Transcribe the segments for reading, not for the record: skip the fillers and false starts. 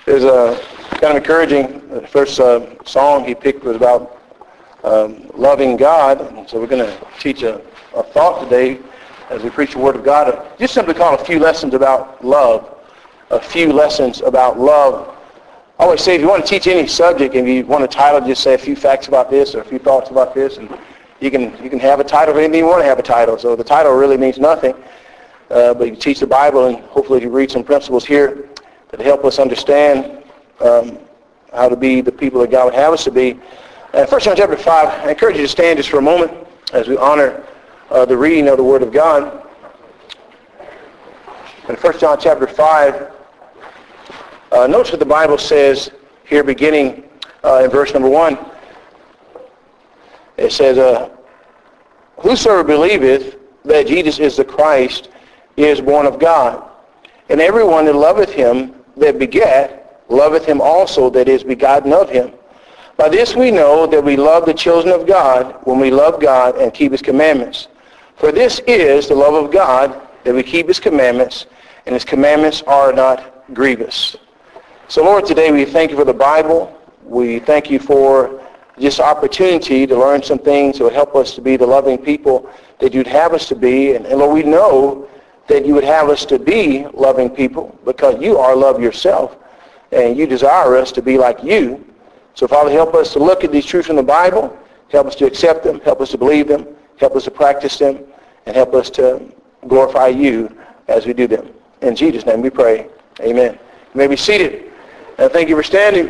There's a kind of encouraging, the first song he picked was about loving God. So we're going to teach a thought today as we preach the Word of God. Just simply call a few lessons about love. A few lessons about love. I always say if you want to teach any subject and you want a title, just say a few facts about this or a few thoughts about this, and you can have a title of anything you want to have a title. So the title really means nothing, but you can teach the Bible, and hopefully you read some principles here that help us understand how to be the people that God would have us to be. 1 John chapter 5, I encourage you to stand just for a moment as we honor the reading of the Word of God. In 1 John chapter 5, notice what the Bible says here beginning in verse number 1. It says, whosoever believeth that Jesus is the Christ is born of God. And everyone that loveth him that begat, loveth him also that is begotten of him. By this we know that we love the children of God, when we love God and keep his commandments. For this is the love of God, that we keep his commandments, and his commandments are not grievous. So Lord, today we thank you for the Bible. We thank you for this opportunity to learn some things that would help us to be the loving people that you'd have us to be. And Lord, we know that you would have us to be loving people because you are love yourself, and you desire us to be like you. So Father, help us to look at these truths from the Bible, help us to accept them, help us to believe them, help us to practice them, and help us to glorify you as we do them. In Jesus' name we pray. Amen. You may be seated. Thank you for standing.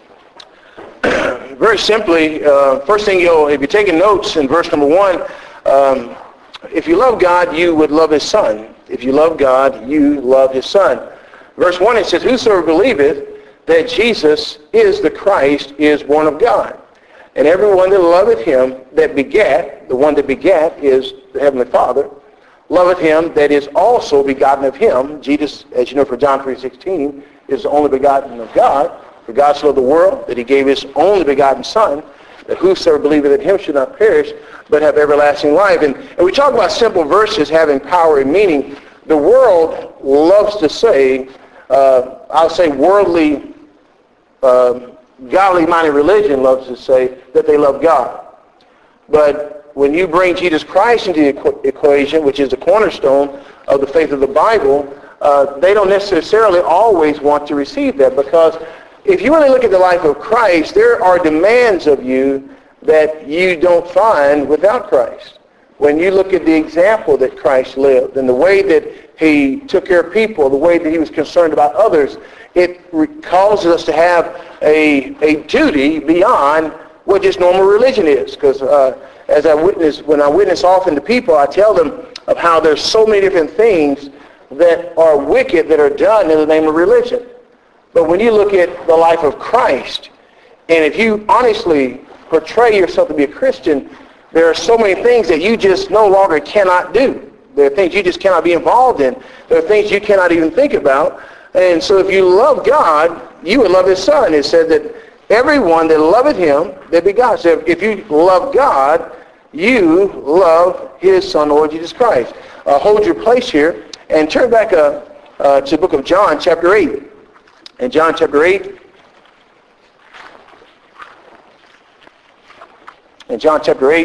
Very simply, first thing if you're taking notes in verse number 1, if you love God, you would love his Son. If you love God, you love his Son. Verse 1, it says, whosoever believeth that Jesus is the Christ is born of God. And everyone that loveth him that begat, the one that begat is the Heavenly Father, loveth him that is also begotten of him. Jesus, as you know from John 3:16, is the only begotten of God. For God so loved the world that he gave his only begotten Son, that whosoever believeth in him should not perish, but have everlasting life. And we talk about simple verses having power and meaning. The world loves to say, I'll say worldly, godly-minded religion loves to say that they love God. But when you bring Jesus Christ into the equation, which is the cornerstone of the faith of the Bible, they don't necessarily always want to receive that, because if you really look at the life of Christ, there are demands of you that you don't find without Christ. When you look at the example that Christ lived and the way that he took care of people, the way that he was concerned about others, it causes us to have a duty beyond what just normal religion is. Because when I witness often to people, I tell them of how there's so many different things that are wicked that are done in the name of religion. But when you look at the life of Christ, and if you honestly portray yourself to be a Christian, there are so many things that you just no longer cannot do. There are things you just cannot be involved in. There are things you cannot even think about. And so if you love God, you would love his Son. It said that everyone that loveth him, that be God. So if you love God, you love his Son, Lord Jesus Christ. Hold your place here and turn back to the book of John, chapter 8. In John chapter 8, notice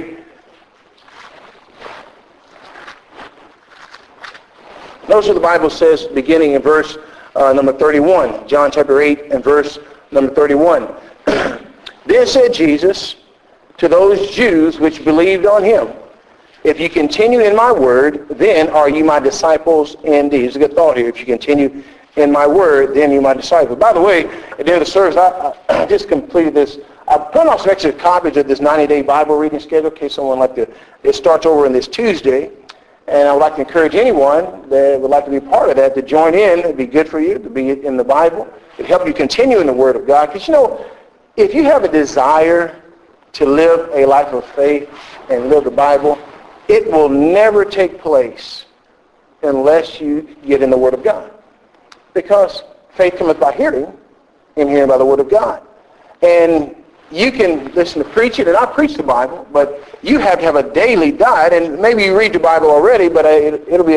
what the Bible says beginning in verse number 31. John chapter 8 and verse number 31. Then said Jesus to those Jews which believed on him, if you continue in my word, then are you my disciples indeed. It's a good thought here. If you continue in my word, then you my disciples. By the way, at the end of the service, I just completed this. I put off some extra copies of this 90-day Bible reading schedule in case someone would like to. It starts over on this Tuesday. And I would like to encourage anyone that would like to be part of that to join in. It would be good for you to be in the Bible. It would help you continue in the Word of God. Because, if you have a desire to live a life of faith and live the Bible, it will never take place unless you get in the Word of God. Because faith cometh by hearing, and hearing by the Word of God. And you can listen to preaching, and I preach the Bible, but you have to have a daily diet, and maybe you read the Bible already, but it'll be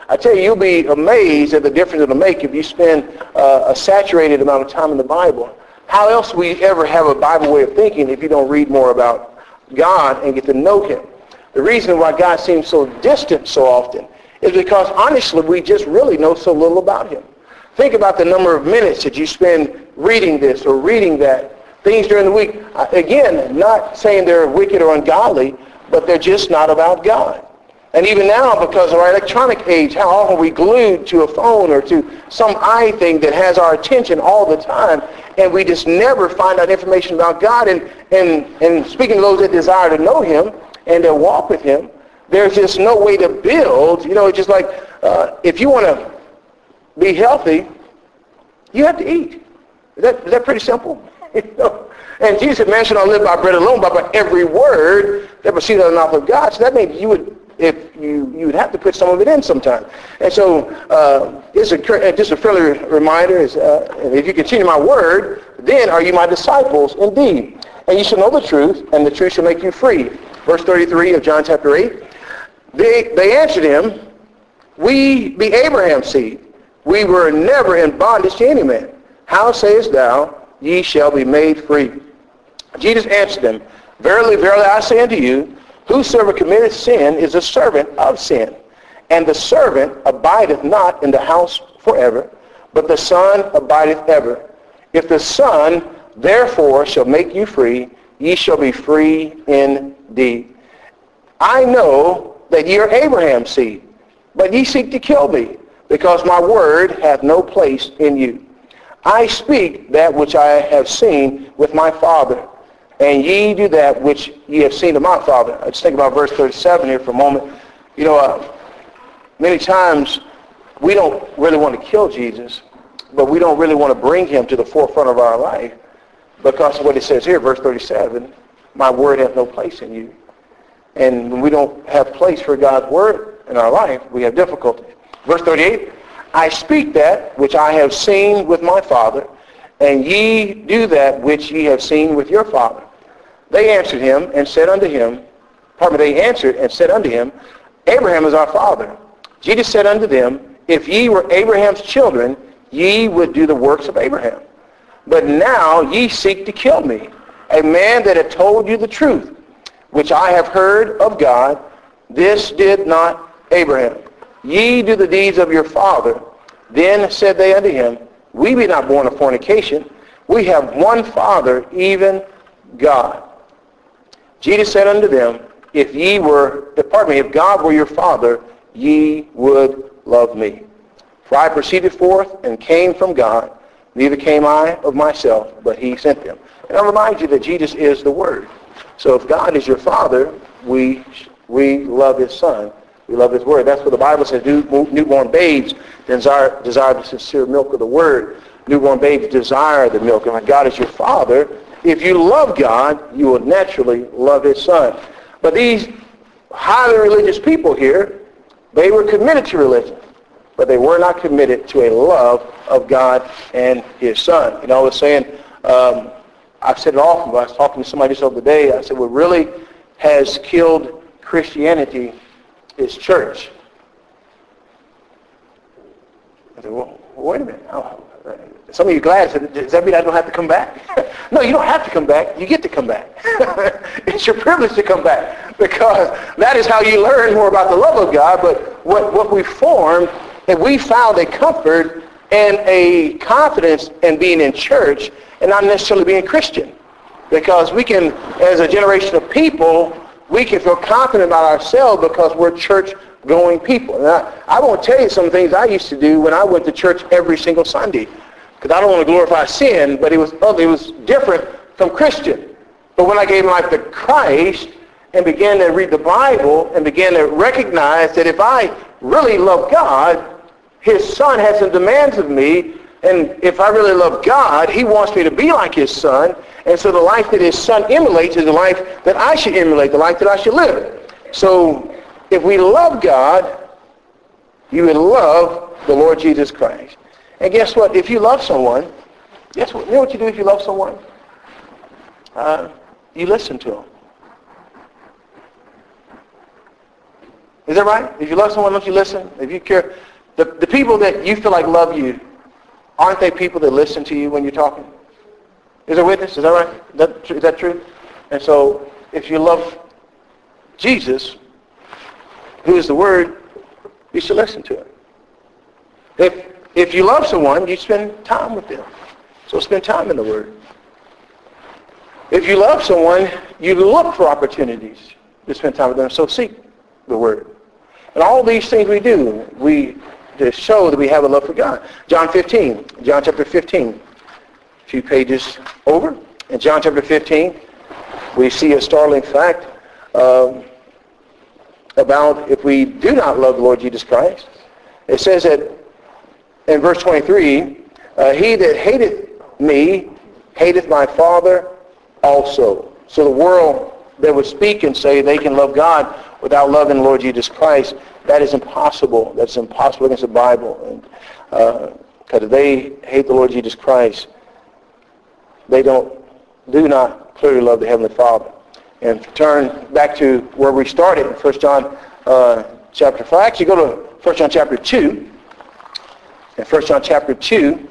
I tell you, you'll be amazed at the difference it'll make if you spend a saturated amount of time in the Bible. How else will you ever have a Bible way of thinking if you don't read more about God and get to know him? The reason why God seems so distant so often is because, honestly, we just really know so little about him. Think about the number of minutes that you spend reading this or reading that, things during the week. Again, not saying they're wicked or ungodly, but they're just not about God. And even now, because of our electronic age, how often are we glued to a phone or to some eye thing that has our attention all the time, and we just never find out information about God. And speaking of those that desire to know him and that walk with him, there's just no way to build. It's just like if you want to be healthy, you have to eat. Is that pretty simple? And Jesus said, man shall not live by bread alone, but by every word that proceeds out of the mouth of God. So that means you would have to put some of it in sometime. And so it's just a friendly reminder, if you continue my word, then are you my disciples indeed. And you shall know the truth, and the truth shall make you free. Verse 33 of John chapter 8. They answered him, we be Abraham's seed. We were never in bondage to any man. How sayest thou, ye shall be made free? Jesus answered them, verily, verily, I say unto you, whosoever committeth sin is a servant of sin. And the servant abideth not in the house forever, but the Son abideth ever. If the Son therefore shall make you free, ye shall be free indeed. I know that ye are Abraham's seed, but ye seek to kill me, because my word hath no place in you. I speak that which I have seen with my Father, and ye do that which ye have seen of my Father. Let's think about verse 37 here for a moment. Many times we don't really want to kill Jesus, but we don't really want to bring him to the forefront of our life because of what it says here, verse 37, my word hath no place in you. And when we don't have place for God's word in our life, we have difficulty. Verse 38, I speak that which I have seen with my Father, and ye do that which ye have seen with your father. They answered him and said unto him, they answered and said unto him, Abraham is our father. Jesus said unto them, if ye were Abraham's children, ye would do the works of Abraham. But now ye seek to kill me, a man that had told you the truth, which I have heard of God. This did not Abraham. Ye do the deeds of your father. Then said they unto him, we be not born of fornication. We have one Father, even God. Jesus said unto them, if God were your Father, ye would love me. For I proceeded forth and came from God, neither came I of myself, but he sent them. And I remind you that Jesus is the Word. So if God is your Father, we love his Son. We love his word. That's what the Bible says. Newborn babes desire the sincere milk of the word. Newborn babes desire the milk. And when God is your Father, if you love God, you will naturally love his Son. But these highly religious people here, they were committed to religion, but they were not committed to a love of God and his Son. I was saying, I've said it often, but I was talking to somebody just the other day. I said, what really has killed Christianity is church. I said, well, wait a minute. Some of you glad. Said, does that mean I don't have to come back? No, you don't have to come back. You get to come back. It's your privilege to come back because that is how you learn more about the love of God. But what we formed, and we found a comfort and a confidence in being in church and not necessarily being Christian. Because we can, as a generation of people, we can feel confident about ourselves because we're church-going people. Now, I won't tell you some things I used to do when I went to church every single Sunday. Because I don't want to glorify sin, but it was different from Christian. But when I gave my life to Christ and began to read the Bible and began to recognize that if I really love God, his Son has some demands of me, and if I really love God, he wants me to be like his Son. And so the life that his Son emulates is the life that I should emulate, the life that I should live. So if we love God, you would love the Lord Jesus Christ. And guess what? If you love someone, guess what? You know what you do if you love someone? You listen to them. Is that right? If you love someone, don't you listen? If you care, the people that you feel like love you, aren't they people that listen to you when you're talking? Is there witness? Is that right? Is that true? And so, if you love Jesus, who is the Word, you should listen to him. If you love someone, you spend time with them. So spend time in the Word. If you love someone, you look for opportunities to spend time with them. So seek the Word. And all these things we do, to show that we have a love for God. John chapter 15. A few pages over. In John chapter 15, we see a startling fact about if we do not love the Lord Jesus Christ. It says that in verse 23, he that hateth me hateth my Father also. So the world that would speak and say they can love God without loving the Lord Jesus Christ, that is impossible. That's impossible against the Bible. And because they hate the Lord Jesus Christ, they do not clearly love the Heavenly Father. And turn back to where we started in 1 John chapter 5. Actually, go to 1 John chapter 2. In 1 John chapter 2,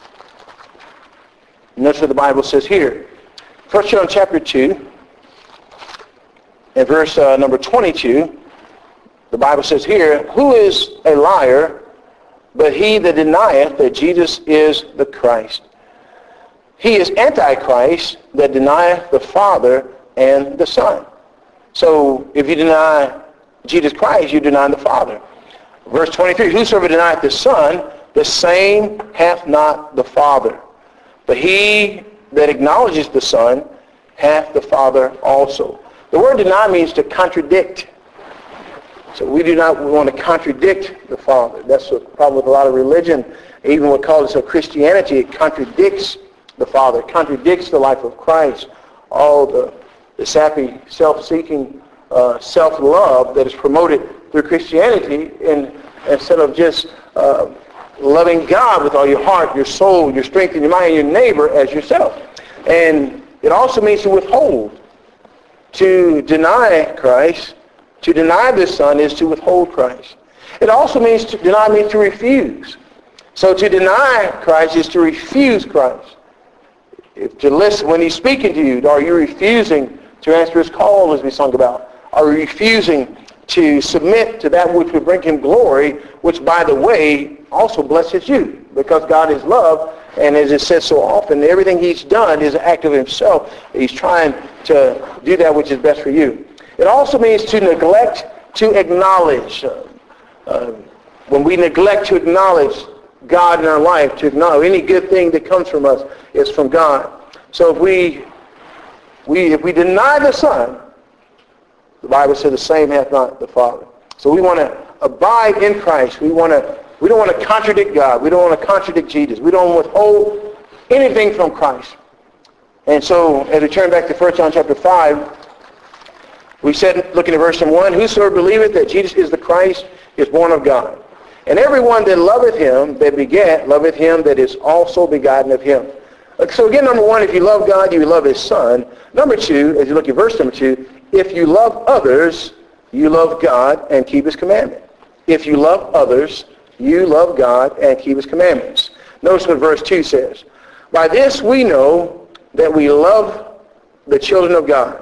notice what the Bible says here. 1 John chapter 2, in verse number 22, the Bible says here, who is a liar but he that denieth that Jesus is the Christ? He is Antichrist that denieth the Father and the Son. So if you deny Jesus Christ, you deny the Father. Verse 23, whosoever denieth the Son, the same hath not the Father. But he that acknowledges the Son hath the Father also. The word deny means to contradict. So we do not want to contradict the Father. That's the problem with a lot of religion. Even what calls itself Christianity, it contradicts the Father. It contradicts the life of Christ. All the sappy, self-seeking, self-love that is promoted through Christianity, and instead of just loving God with all your heart, your soul, your strength, and your mind, and your neighbor as yourself. And it also means to withhold. To deny Christ, to deny the Son is to withhold Christ. It also means to deny means to refuse. So to deny Christ is to refuse Christ. If to listen when he's speaking to you, are you refusing to answer his call, as we sung about? Are you refusing to submit to that which would bring him glory, which, by the way, also blesses you? Because God is love, and as it says so often, everything he's done is an act of himself. He's trying to do that which is best for you. It also means to neglect to acknowledge. When we neglect to acknowledge God in our life, to acknowledge any good thing that comes from us is from God. So if we deny the Son, the Bible says the same hath not the Father. So we want to abide in Christ. We don't want to contradict God. We don't want to contradict Jesus. We don't withhold anything from Christ. And so, as we turn back to 1 John chapter 5, we said, looking at verse 1, whosoever believeth that Jesus is the Christ is born of God. And everyone that loveth him that begat, loveth him that is also begotten of him. So again, number one, if you love God, you love his Son. Number two, as you look at verse number 2, if you love others, you love God and keep his commandment. If you love others, you love God and keep his commandments. Notice what verse 2 says. By this we know that we love the children of God.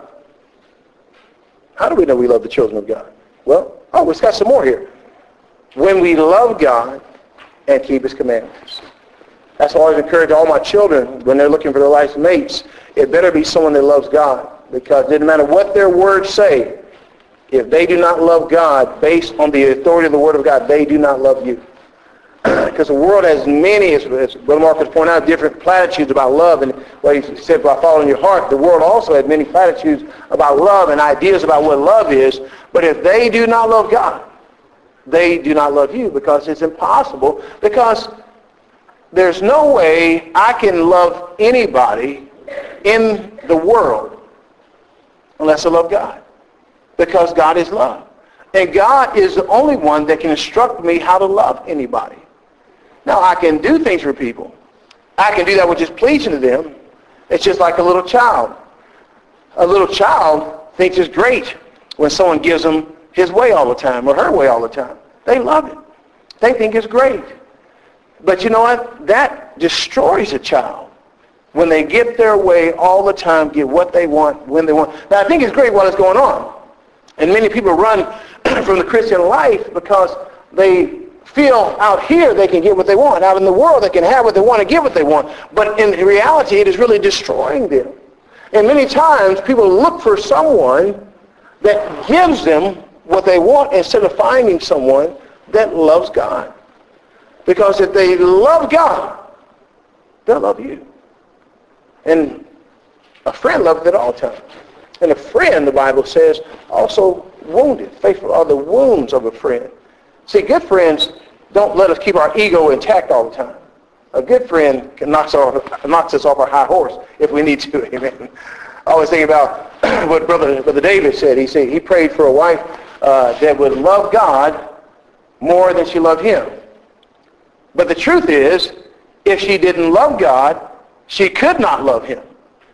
How do we know we love the children of God? Well, it's got some more here. When we love God and keep his commandments. That's why I always encourage all my children when they're looking for their life's mates. It better be someone that loves God. Because it doesn't matter what their words say. If they do not love God based on the authority of the Word of God, they do not love you. Because the world has many, as Brother Marcus pointed out, different platitudes about love. And what he said about following your heart, the world also has many platitudes about love and ideas about what love is. But if they do not love God, they do not love you, because it's impossible. Because there's no way I can love anybody in the world unless I love God. Because God is love. And God is the only one that can instruct me how to love anybody. Now, I can do things for people. I can do that which is pleasing to them. It's just like a little child. A little child thinks it's great when someone gives them his way all the time or her way all the time. They love it. They think it's great. But you know what? That destroys a child when they get their way all the time, get what they want, when they want. Now, I think it's great while it's going on. And many people run from the Christian life because they feel out here they can get what they want. Out in the world they can have what they want and get what they want. But in reality, it is really destroying them. And many times people look for someone that gives them what they want instead of finding someone that loves God. Because if they love God, they'll love you. And a friend loves at all times. And a friend, the Bible says, also wounded. Faithful are the wounds of a friend. See, good friends don't let us keep our ego intact all the time. A good friend can knocks us off our high horse if we need to. Amen. I always think about what Brother David said. He prayed for a wife that would love God more than she loved him. But the truth is, if she didn't love God, she could not love him.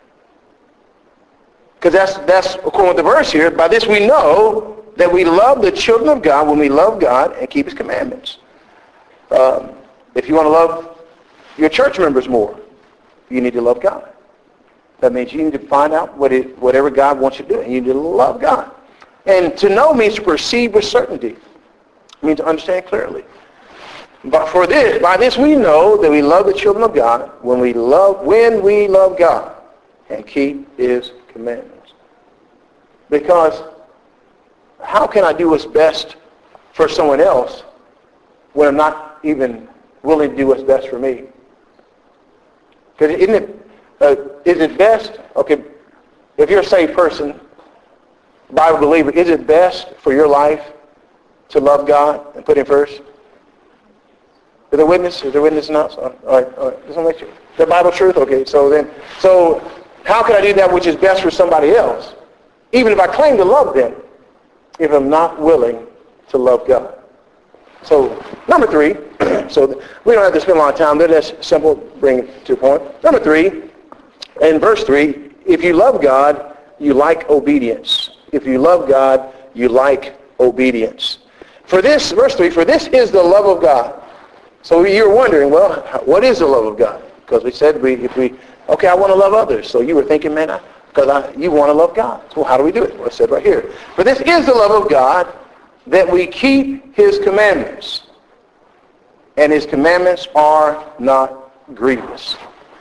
Because that's according to the verse here. By this we know that we love the children of God when we love God and keep his commandments. If you want to love your church members more, you need to love God. That means you need to find out whatever God wants you to do. And you need to love God. And to know means to perceive with certainty. It means to understand clearly. But by this we know that we love the children of God when we love God and keep his commandments. Because how can I do what's best for someone else when I'm not even willing to do what's best for me? Because is it best, okay, if you're a saved person, Bible believer, is it best for your life to love God and put him first? Is there witness? Is there witness now? All right. Just make sure. The Bible truth? Okay, so how can I do that which is best for somebody else, even if I claim to love them, if I'm not willing to love God? So, number 3, so we don't have to spend a lot of time there. That's simple, bring it to a point. Number 3, in verse 3, if you love God, you like obedience. If you love God, you like obedience. For this, verse 3, for this is the love of God. So you're wondering, well, what is the love of God? Because we said, okay, I want to love others. So you were thinking, man, you want to love God. So how do we do it? Well, it said right here. For this is the love of God, that we keep his commandments. And his commandments are not grievous.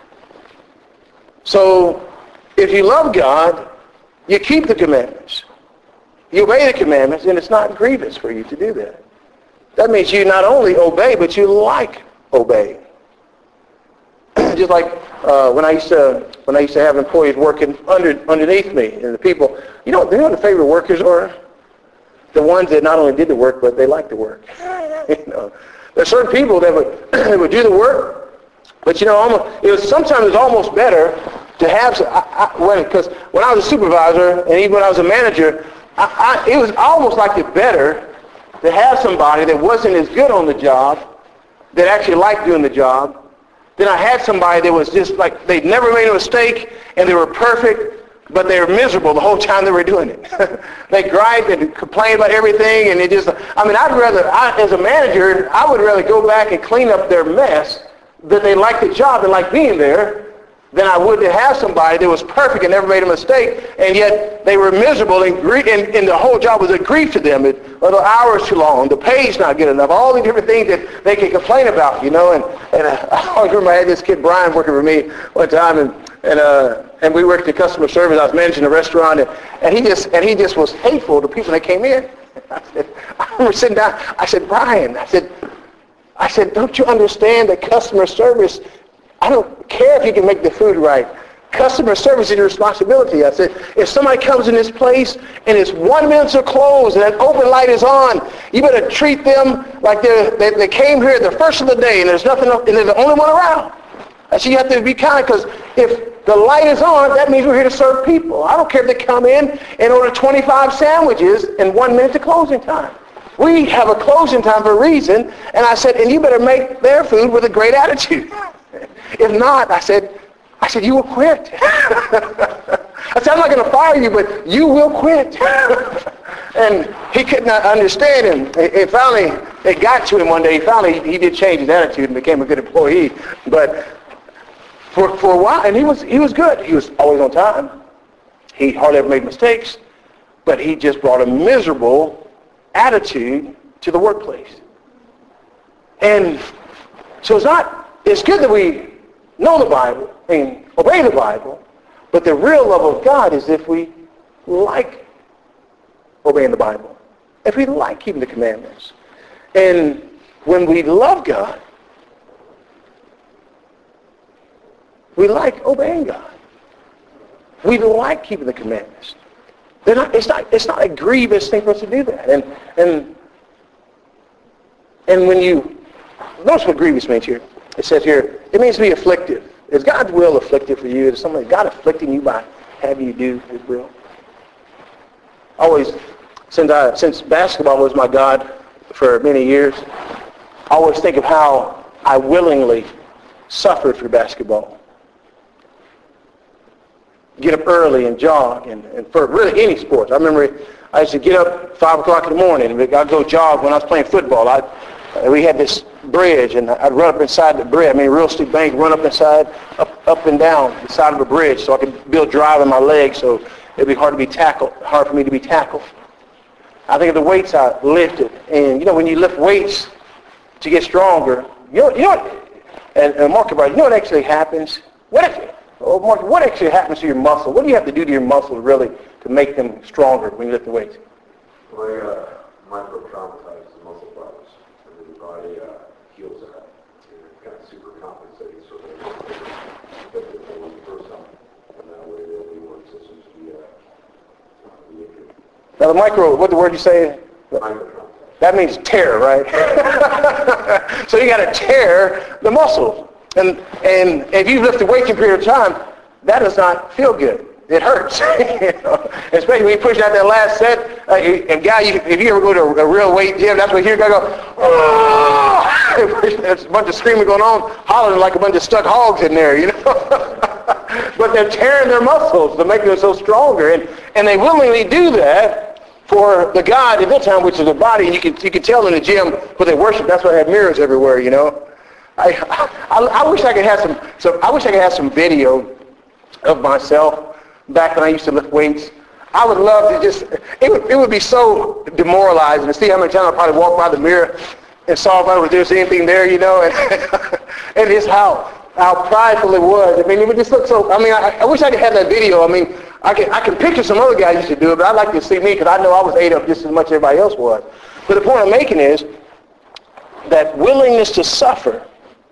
So if you love God, you keep the commandments. You obey the commandments, and it's not grievous for you to do that. That means you not only obey, but you like obeying. Just like when I used to have employees working underneath me, and the people, you know the favorite workers are? The ones that not only did the work, but they liked the work. There's certain people that would do the work, but sometimes it's almost better to have, because when I was a supervisor and even when I was a manager, it was almost like it better to have somebody that wasn't as good on the job, that actually liked doing the job, then I had somebody that was just like, they'd never made a mistake, and they were perfect, but they were miserable the whole time they were doing it. They griped and complained about everything, and as a manager, I would rather go back and clean up their mess, that they liked the job and liked being there, than I would to have somebody that was perfect and never made a mistake, and yet they were miserable, and the whole job was a grief to them. The hours too long, the pay's not good enough, all the different things that they could complain about, And I always remember I had this kid Brian working for me one time, and we worked in customer service. I was managing a restaurant, and he just was hateful to people that came in. I remember sitting down. I said, Brian, I said, don't you understand that customer service? I don't care if you can make the food right. Customer service is your responsibility. I said, if somebody comes in this place and it's 1 minute to close and that open light is on, you better treat them like they came here the first of the day and there's nothing else, and they're the only one around. I said, you have to be kind, because if the light is on, that means we're here to serve people. I don't care if they come in and order 25 sandwiches in 1 minute to closing time. We have a closing time for a reason. And I said, and you better make their food with a great attitude. If not, I said, you will quit. I said, I'm not going to fire you, but you will quit. And he could not understand him. It finally, it got to him one day. He did change his attitude and became a good employee. But for a while, and he was good. He was always on time. He hardly ever made mistakes. But he just brought a miserable attitude to the workplace. And so it's good that we know the Bible and obey the Bible, but the real love of God is if we like obeying the Bible, if we like keeping the commandments. And when we love God, we like obeying God. We like keeping the commandments. It's not a grievous thing for us to do that. And when you notice what grievous means here. It says here, it means to be afflictive. Is God's will afflictive for you? Is God afflicting you by having you do his will? Always, since basketball was my God for many years, I always think of how I willingly suffered for basketball. Get up early and jog, and for really any sports. I remember I used to get up 5 o'clock in the morning, and I'd go jog when I was playing football. We had this bridge, and I'd run up inside the bridge. I mean, a real steep bank, run up inside, up and down the side of a bridge, so I could build drive in my legs, so it'd be hard for me to be tackled. I think of the weights I lifted, and when you lift weights to get stronger, you know what? And Mark, you know what actually happens? What actually happens to your muscle? What do you have to do to your muscle really to make them stronger when you lift the weights? Well, micro-traumatize the muscle fibers, and then your body heals that. And kind of super compensating, so that the thing was the first time, and that way the reward systems be injured. Now what the word you say? Micro-traumatize. That means tear, right? So you got to tear the muscles. And if you lift the weight for a period of time, that does not feel good. It hurts. Especially when you push out that last set. And guy, if you ever go to a real weight gym, that's what you're going to go, oh! There's a bunch of screaming going on, hollering like a bunch of stuck hogs in there, But they're tearing their muscles to make them so stronger. And they willingly do that for the God at that time, which is the body. And you can tell in the gym where they worship, that's why they have mirrors everywhere, I wish I could have some video of myself back when I used to lift weights. I would love to it would be so demoralizing to see how many times I probably walked by the mirror and saw if there was anything there, and just how prideful it was. I mean, it would just look so, I wish I could have that video. I can picture some other guys used to do it, but I'd like to see me because I know I was ate up just as much as everybody else was. But the point I'm making is that willingness to suffer.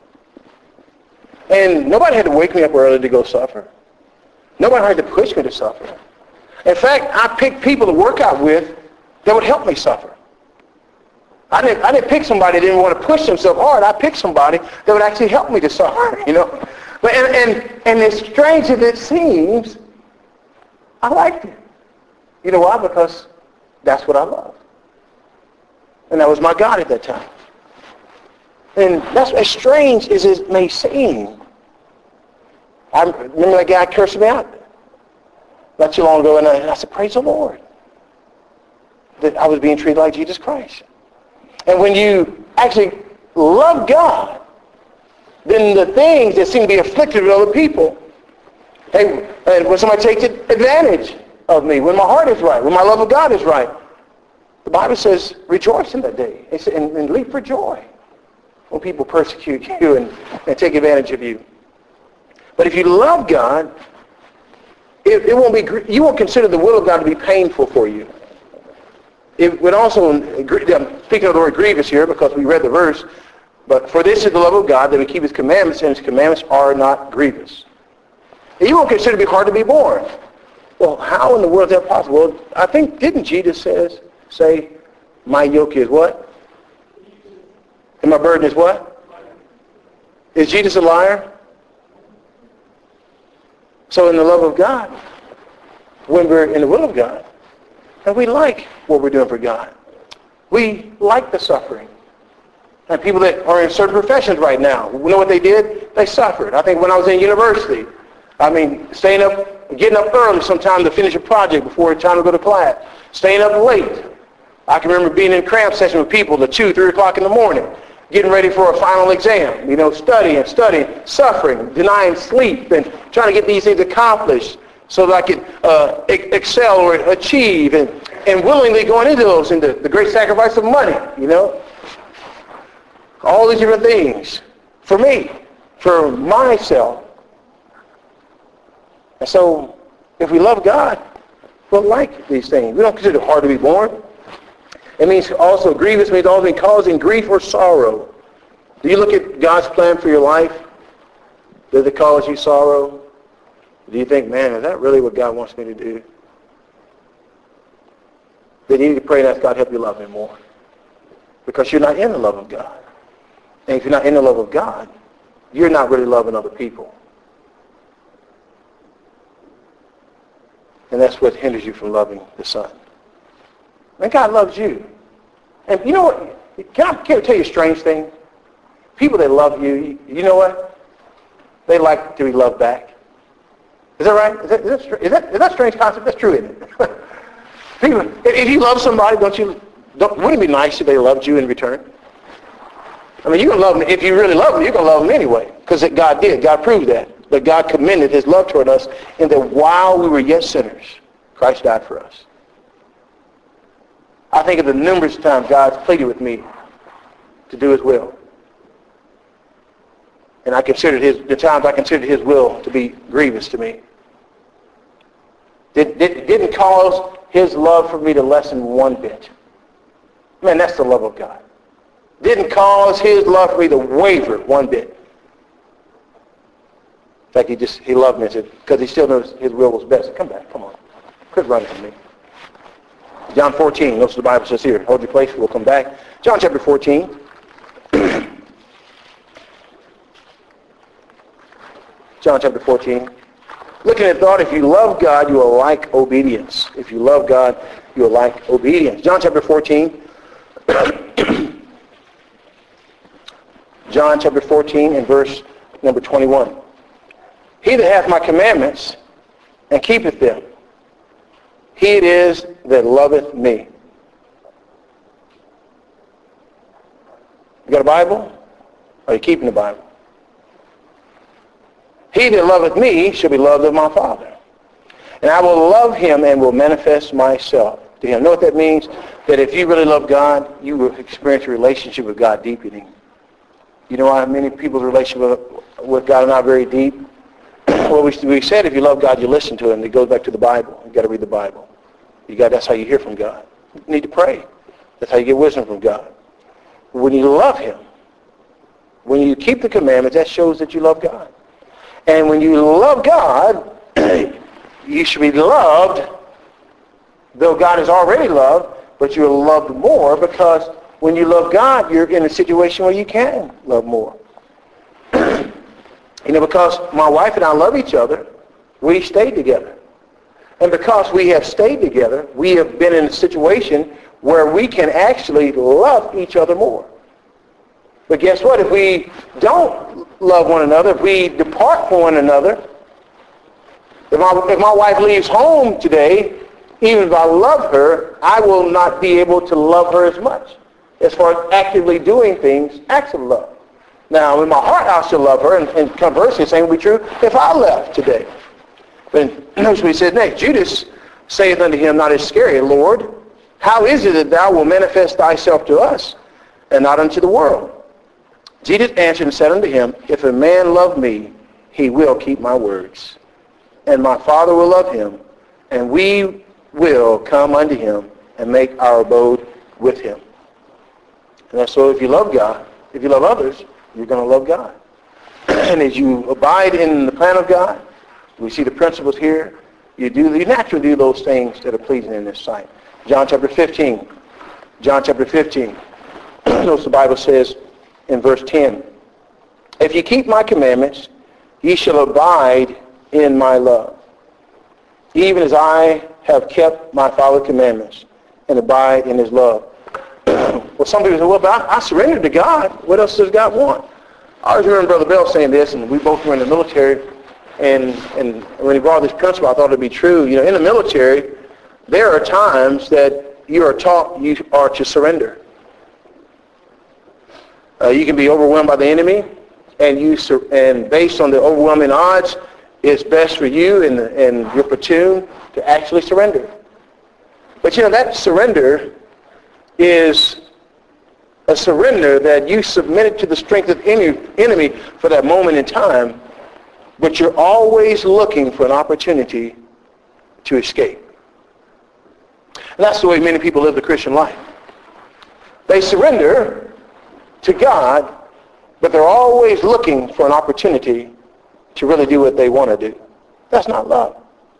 And nobody had to wake me up early to go suffer. Nobody had to push me to suffer. In fact, I picked people to work out with that would help me suffer. I didn't pick somebody that didn't want to push themselves hard. I picked somebody that would actually help me to suffer, But and as strange as it seems, I liked it. You know why? Because that's what I loved. And that was my God at that time. And that's as strange as it may seem. I remember that guy cursed me out not too long ago, and I said, praise the Lord that I was being treated like Jesus Christ. And when you actually love God, then the things that seem to be afflicted with other people, when somebody takes advantage of me, when my heart is right, when my love of God is right, the Bible says, rejoice in that day and leap for joy when people persecute you and take advantage of you. But if you love God, you won't consider the will of God to be painful for you. It would also, I'm speaking of the word grievous here because we read the verse, but for this is the love of God, that we keep his commandments, and his commandments are not grievous. You won't consider it to be hard to be born. Well, how in the world is that possible? Well, I think, didn't Jesus say, my yoke is what? And my burden is what? Is Jesus a liar? So in the love of God, when we're in the will of God, and we like what we're doing for God. We like the suffering. And people that are in certain professions right now, you know what they did? They suffered. I think when I was in university, staying up, getting up early sometime to finish a project before it's time to go to class. Staying up late. I can remember being in cram session with people at 2, 3 o'clock in the morning, getting ready for a final exam, studying, suffering, denying sleep, and trying to get these things accomplished so that I could excel or achieve, and willingly going into those, into the great sacrifice of money, All these different things for me, for myself. And so, if we love God, we'll like these things. We don't consider it hard to be born. It means also grievous means also causing grief or sorrow. Do you look at God's plan for your life? Does it cause you sorrow? Do you think, man, is that really what God wants me to do? Then you need to pray and ask God to help you love Him more. Because you're not in the love of God. And if you're not in the love of God, you're not really loving other people. And that's what hinders you from loving the Son. And God loves you. And you know what? Can I tell you a strange thing? People that love you, you know what? They like to be loved back. Is that right? Is that a strange concept? That's true, isn't it? People, if you love somebody, wouldn't it be nice if they loved you in return? I mean, you're going to love them. If you really love them, you're going to love them anyway. Because God did. God proved that. But God commended His love toward us in that while we were yet sinners, Christ died for us. I think of the numerous times God's pleaded with me to do His will. And the times I considered His will to be grievous to me. It didn't cause His love for me to lessen one bit. Man, that's the love of God. Didn't cause His love for me to waver one bit. In fact, He loved me and said, because He still knows His will was best. Come back, come on. Quit running from me. John 14, notice the Bible says here. Hold your place, we'll come back. John chapter 14. John chapter 14. Looking at thought, if you love God, you will like obedience. If you love God, you will like obedience. John chapter 14. John chapter 14 and verse number 21. He that hath my commandments and keepeth them, he it is that loveth me. You got a Bible? Are you keeping the Bible? He that loveth me shall be loved of my Father. And I will love him and will manifest myself to him. Know what that means? That if you really love God, you will experience a relationship with God deepening. You know why many people's relationship with God are not very deep? Well, we said if you love God, you listen to him. It goes back to the Bible. You've got to read the Bible. That's how you hear from God. You need to pray. That's how you get wisdom from God. When you love him, when you keep the commandments, that shows that you love God. And when you love God, you should be loved, though God is already loved, but you're loved more because when you love God, you're in a situation where you can love more. Because my wife and I love each other, we stayed together. And because we have stayed together, we have been in a situation where we can actually love each other more. But guess what? If we don't love one another, if we depart from one another, if my wife leaves home today, even if I love her, I will not be able to love her as much as far as actively doing things, acts of love. Now, in my heart, I still love her, and conversely, the same would be true if I left today. But notice what he said next. Judas saith unto him, not Iscariot, Lord, how is it that thou wilt manifest thyself to us, and not unto the world? Jesus answered and said unto him, if a man love me, he will keep my words. And my Father will love him, and we will come unto him and make our abode with him. And so if you love God, if you love others, you're going to love God. And as you abide in the plan of God, we see the principles here, you naturally do those things that are pleasing in His sight. John chapter 15. John chapter 15. Notice the Bible says in verse 10, if you keep my commandments, ye shall abide in my love, even as I have kept my Father's commandments and abide in his love. Well, some people say, well, but I surrendered to God. What else does God want? I always remember Brother Bell saying this, and we both were in the military, and when he brought this principle, I thought it would be true. In the military, there are times that you are taught you are to surrender. You can be overwhelmed by the enemy, and based on the overwhelming odds, it's best for you and your platoon to actually surrender. But that surrender is a surrender that you submitted to the strength of the enemy for that moment in time, but you're always looking for an opportunity to escape. And that's the way many people live the Christian life. They surrender to God, but they're always looking for an opportunity to really do what they want to do. That's not love.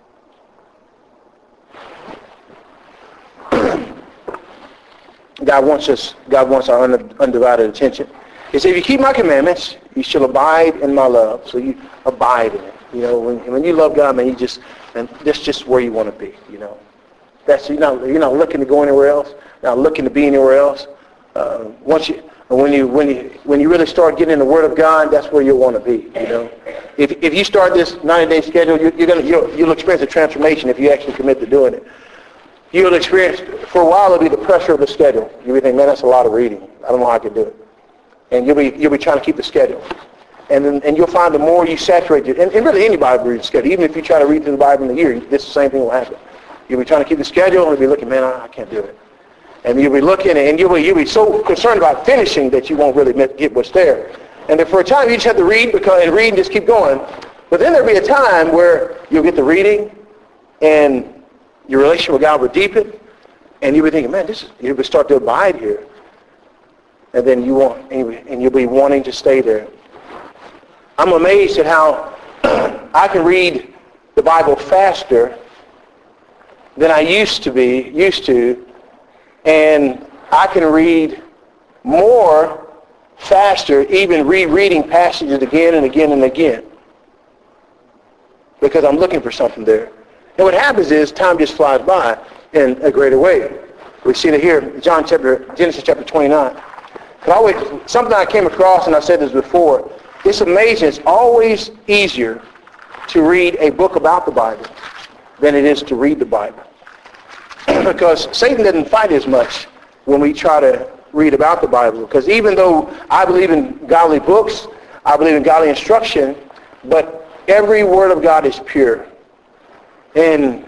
God wants our undivided attention. He said, if you keep my commandments, you shall abide in my love. So you abide in it. When you love God, man, that's just where you want to be. That's you're not looking to go anywhere else. You're not looking to be anywhere else. When you really start getting in the Word of God, that's where you'll want to be. If you start this 90-day schedule, you'll experience a transformation if you actually commit to doing it. You'll experience, for a while, it'll be the pressure of the schedule. You'll be thinking, man, that's a lot of reading. I don't know how I can do it. And you'll be trying to keep the schedule. And you'll find the more you saturate it, and really any Bible reading schedule, even if you try to read through the Bible in a year, this the same thing will happen. You'll be trying to keep the schedule, and you'll be looking, man, I can't do it. And you'll be looking, and you'll be so concerned about finishing that you won't really get what's there. And then for a time, you just have to read and just keep going. But then there'll be a time where you'll get the reading, and your relationship with God will deepen, and you'll be thinking, man, you'll be start to abide here. And then you'll be wanting to stay there. I'm amazed at how I can read the Bible faster than I used to, and I can read more faster, even rereading passages again and again and again, because I'm looking for something there. And what happens is time just flies by in a greater way. We see it here, Genesis chapter 29. Something I came across, and I said this before, it's amazing. It's always easier to read a book about the Bible than it is to read the Bible. Because Satan doesn't fight as much when we try to read about the Bible. Because even though I believe in godly books, I believe in godly instruction, but every word of God is pure. And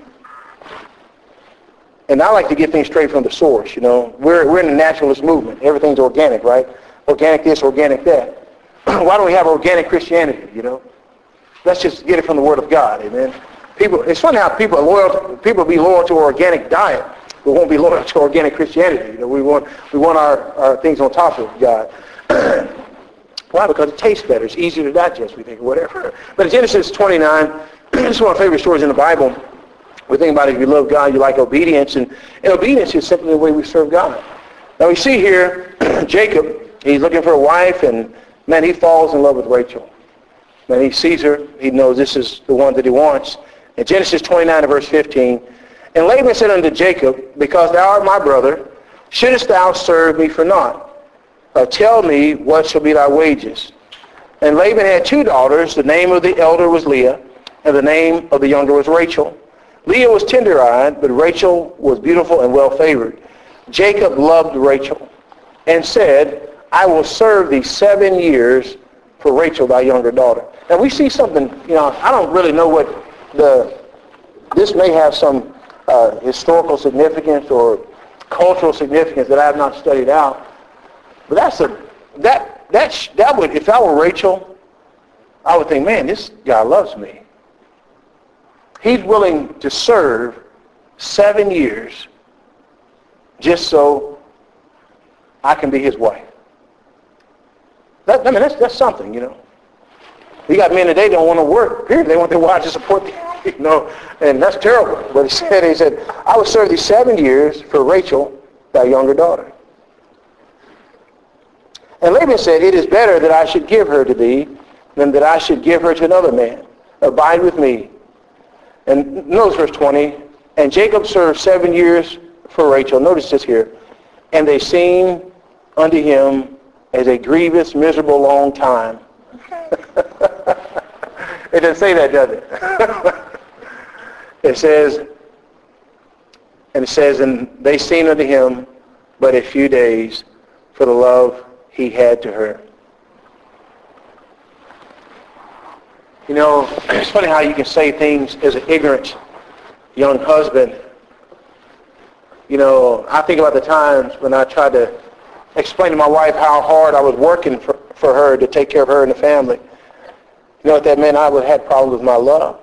I like to get things straight from the source, We're in the naturalist movement. Everything's organic, right? Organic this, organic that. Why don't we have organic Christianity, Let's just get it from the Word of God, amen? It's funny how people be loyal to organic diet, but won't be loyal to organic Christianity. We want our things on top of God. Why? Because it tastes better. It's easier to digest, we think, or whatever. But in Genesis 29, this is one of my favorite stories in the Bible. We think about it, if you love God, you like obedience. And obedience is simply the way we serve God. Now we see here, Jacob, he's looking for a wife, and man, he falls in love with Rachel. When he sees her, he knows this is the one that he wants. In Genesis 29 verse 15, and Laban said unto Jacob, because thou art my brother, shouldest thou serve me for naught? Tell me, what shall be thy wages? And Laban had two daughters. The name of the elder was Leah, and the name of the younger was Rachel. Leah was tender-eyed, but Rachel was beautiful and well-favored. Jacob loved Rachel and said, I will serve thee 7 years for Rachel, thy younger daughter. Now we see something, I don't really know what this may have some historical significance or cultural significance that I have not studied out. But that would, if I were Rachel, I would think, man, this guy loves me. He's willing to serve 7 years just so I can be his wife. That's something, You got men today don't want to work, period. They want their wives to support them, and that's terrible. But he said, I will serve thee 7 years for Rachel, thy younger daughter. And Laban said, it is better that I should give her to thee than that I should give her to another man. Abide with me. And notice verse 20. And Jacob served 7 years for Rachel. Notice this here. And they seemed unto him as a grievous, miserable long time. It doesn't say that, does it? It says, And it says, and they seemed unto him but a few days for the love he had to her. You know, it's funny how you can say things as an ignorant young husband. You know, I think about the times when I tried to explain to my wife how hard I was working for her to take care of her and the family. You know what that meant? I would have had problems with my love.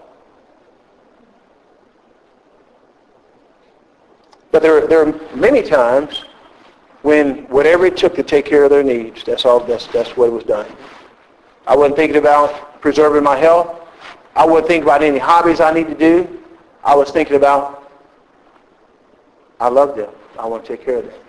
But there are many times when whatever it took to take care of their needs, that's what was done. I wasn't thinking about preserving my health. I wasn't thinking about any hobbies I need to do. I was thinking about, I love them. I want to take care of them.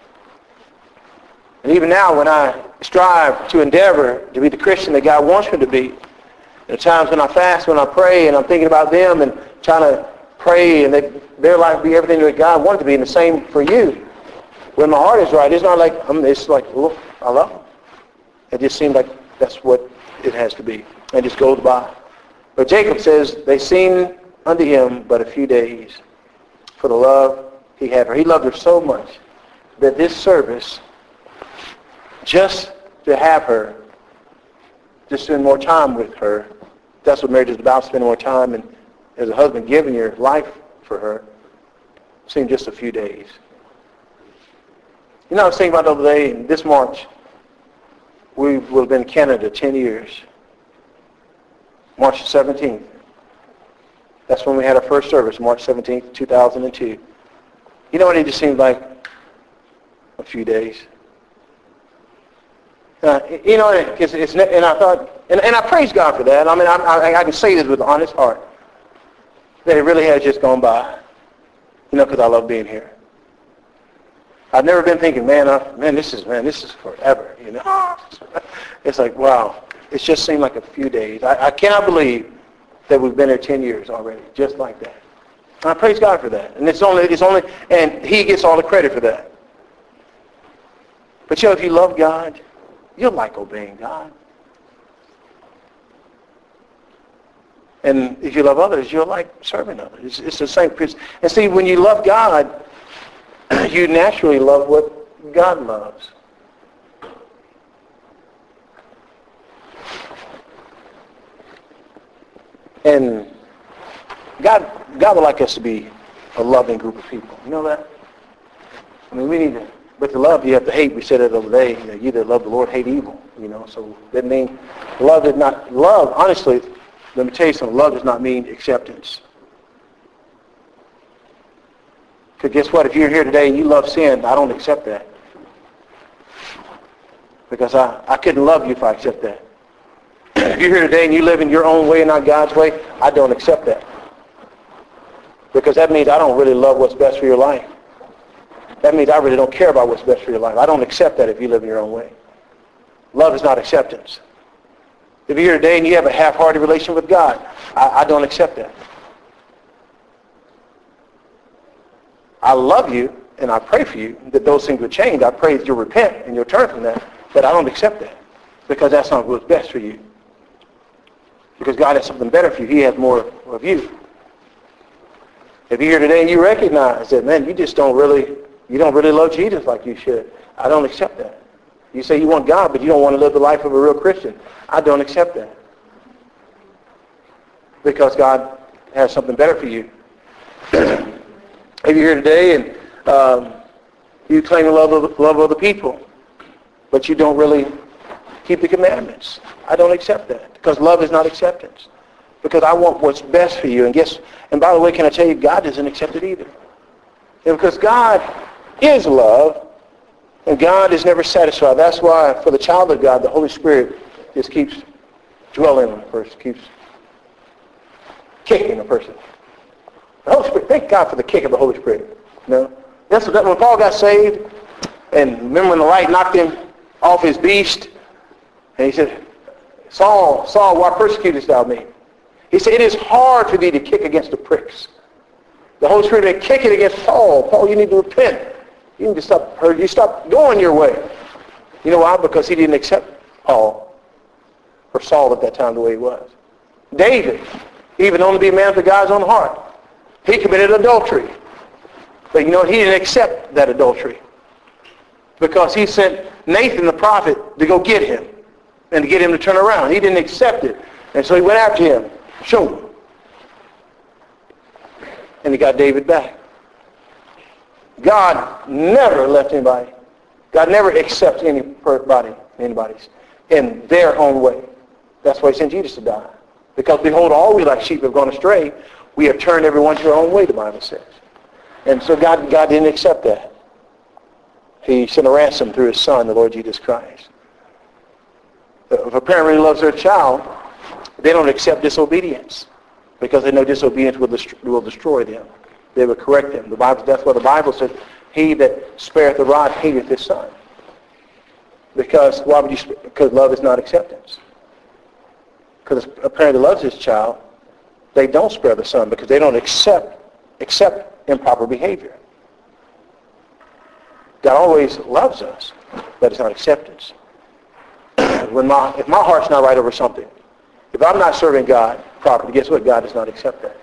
And even now, when I strive to endeavor to be the Christian that God wants me to be, there are times when I fast, when I pray, and I'm thinking about them and trying to pray and their life be everything that God wanted to be, and the same for you. When my heart is right, it's not like, it's like, oh, I love them. It just seems like that's what it has to be. And it just goes by. But Jacob says, they seemed unto him but a few days for the love he had for her. He loved her so much that this service, just to have her, just spend more time with her, that's what marriage is about, spending more time, and as a husband giving your life for her, seemed just a few days. You know, I was thinking about the other day, in this March, we will have been in Canada 10 years. March 17th. That's when we had our first service, March 17th, 2002. You know what? It just seemed like a few days. You know, and I thought, and I praise God for that. I mean, I can say this with an honest heart, that it really has just gone by. You know, because I love being here. I've never been thinking, man, this is forever. You know, it's like, wow. It just seemed like a few days. I cannot believe that we've been here 10 years already, just like that. And I praise God for that. And it's only, and He gets all the credit for that. But you know, if you love God, you'll like obeying God. And if you love others, you'll like serving others. It's the same. And see, when you love God, you naturally love what God loves. And God would like us to be a loving group of people. You know that? I mean, we need to, but to love, you have to hate. We said it the other day. You know, you either love the Lord, hate evil. You know, so that means love, honestly, let me tell you something. Love does not mean acceptance. Because guess what? If you're here today and you love sin, I don't accept that. Because I couldn't love you if I accept that. If you're here today and you live in your own way and not God's way, I don't accept that. Because that means I don't really love what's best for your life. That means I really don't care about what's best for your life. I don't accept that if you live in your own way. Love is not acceptance. If you're here today and you have a half-hearted relationship with God, I don't accept that. I love you and I pray for you that those things would change. I pray that you'll repent and you'll turn from that. But I don't accept that because that's not what's best for you. Because God has something better for you. He has more of you. If you're here today and you recognize that, man, you don't really love Jesus like you should, I don't accept that. You say you want God, but you don't want to live the life of a real Christian. I don't accept that. Because God has something better for you. If you're here today and you claim to love other people, but you don't really keep the commandments, I don't accept that. Because love is not acceptance. Because I want what's best for you. And by the way, can I tell you, God doesn't accept it either. And because God is love, and God is never satisfied. That's why for the child of God, the Holy Spirit just keeps dwelling on a person, keeps kicking a person. The Holy Spirit, thank God for the kick of the Holy Spirit. You know? That's when Paul got saved, and remember when the light knocked him off his beast, and he said, Saul, Saul, why persecutest thou me? He said, it is hard for thee to kick against the pricks. The Holy Spirit had kicked it against Paul. Paul, you need to repent. You need to stop going your way. You know why? Because he didn't accept Paul or Saul at that time the way he was. David, even known to be a man after God's own heart, he committed adultery. But you know, he didn't accept that adultery because he sent Nathan the prophet to go get him and to get him to turn around. He didn't accept it. And so he went after him. Show him. And he got David back. God never left anybody. God never accepts anybody's in their own way. That's why he sent Jesus to die. Because behold, all we like sheep have gone astray. We have turned everyone to our own way, the Bible says. And so God didn't accept that. He sent a ransom through his Son, the Lord Jesus Christ. If a parent really loves their child, they don't accept disobedience because they know disobedience will destroy them. They will correct them. That's why the Bible says, he that spareth the rod hateth his son. Because love is not acceptance. Because a parent that loves his child, they don't spare the son because they don't accept improper behavior. God always loves us, but it's not acceptance. If my heart's not right over something, if I'm not serving God properly, guess what? God does not accept that.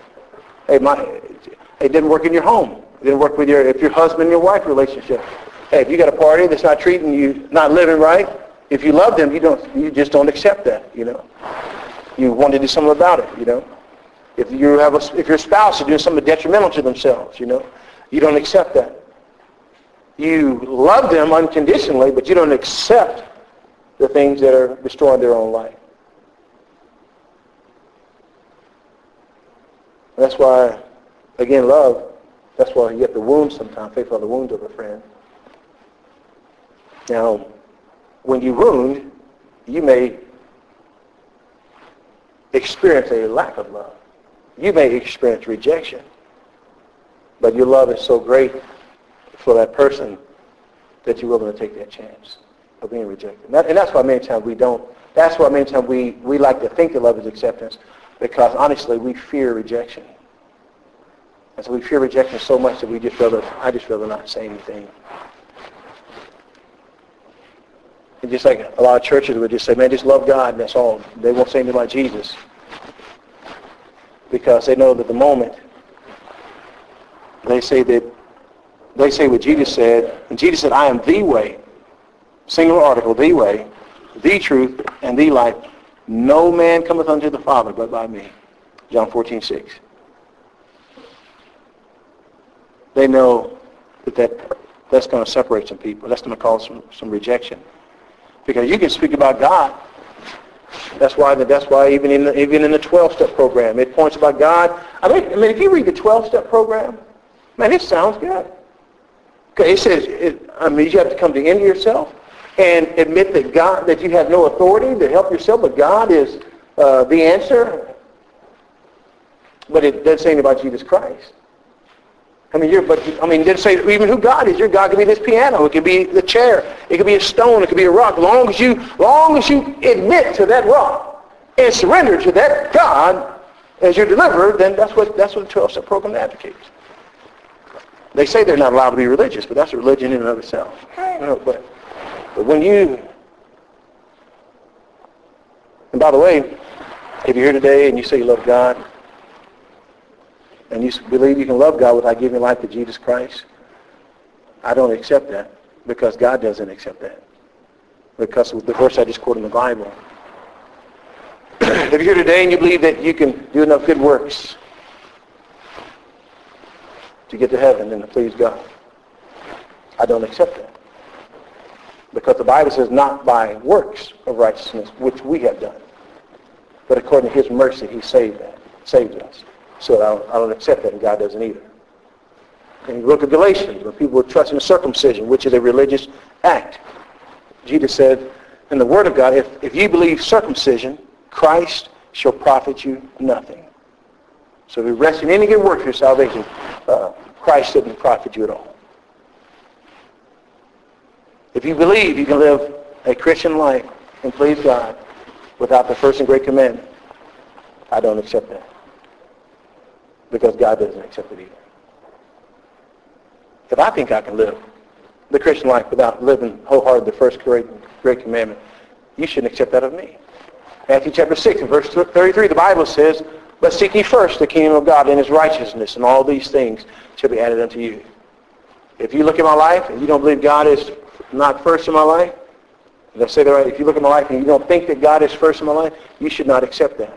It didn't work in your home. It didn't work with your husband and your wife relationship. Hey, if you got a party that's not treating you, not living right, if you love them, you just don't accept that, you know. You want to do something about it, you know. If your spouse is doing something detrimental to themselves, you know, you don't accept that. You love them unconditionally, but you don't accept the things that are destroying their own life. That's why, again, love, that's why you get the wounds sometimes. Faith are the wounds of a friend. Now, when you wound, you may experience a lack of love. You may experience rejection. But your love is so great for that person that you're willing to take that chance of being rejected. And that's why many times we don't. That's why many times we like to think that love is acceptance, because honestly we fear rejection. And so we fear rejection so much that I just rather not say anything. And just like a lot of churches would just say, man, just love God, and that's all. They won't say anything about Jesus. Because they know that the moment they say what Jesus said, and Jesus said, I am the way, singular article, the way, the truth, and the life. No man cometh unto the Father but by me. John 14:6. They know that's going to separate some people. That's going to cause some rejection. Because you can speak about God. That's why even in the 12-step program, it points about God. I mean, if you read the 12-step program, man, it sounds good. Okay, it says, you have to come to the end of yourself and admit that you have no authority to help yourself, but God is the answer. But it doesn't say anything about Jesus Christ. It doesn't say even who God is. Your God could be this piano. It could be the chair. It could be a stone. It could be a rock. Long as you admit to that rock and surrender to that God as your deliverer, then that's what the 12-step program advocates. They say they're not allowed to be religious, but that's a religion in and of itself. But when you, and by the way, if you're here today and you say you love God, and you believe you can love God without giving your life to Jesus Christ, I don't accept that, because God doesn't accept that. Because of the verse I just quoted in the Bible. If you're here today and you believe that you can do enough good works to get to heaven and to please God, I don't accept that. Because the Bible says not by works of righteousness which we have done, but according to his mercy he saved us. So I don't accept that, and God doesn't either. In the book of Galatians, when people were trusting the circumcision, which is a religious act, Jesus said in the Word of God, if you believe circumcision, Christ shall profit you nothing. So if you rest in any good work for your salvation, Christ shouldn't profit you at all. If you believe you can live a Christian life and please God without the first and great commandment, I don't accept that. Because God doesn't accept it either. If I think I can live the Christian life without living wholeheartedly the first great commandment, you shouldn't accept that of me. Matthew chapter 6 and verse 33, the Bible says, but seek ye first the kingdom of God and his righteousness, and all these things shall be added unto you. If you look at my life and you don't believe God is not first in my life, did I say that right? If you look at my life and you don't think that God is first in my life, you should not accept that.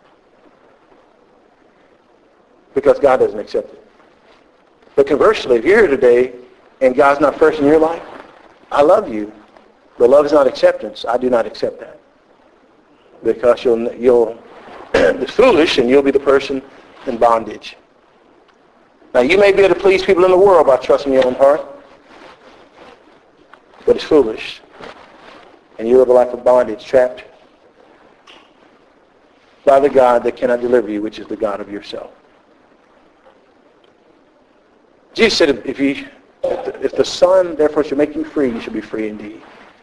Because God doesn't accept it. But conversely, if you're here today and God's not first in your life, I love you. But love is not acceptance. I do not accept that. Because you'll be foolish and you'll be the person in bondage. Now, you may be able to please people in the world by trusting your own heart. But it's foolish. And you live a life of bondage, trapped by the God that cannot deliver you, which is the God of yourself. Jesus said, if the Son therefore should make you free, you should be free indeed.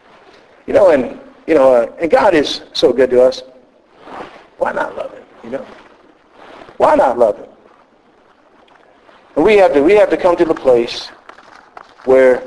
And God is so good to us. Why not love Him? Why not love Him? And we have to come to the place where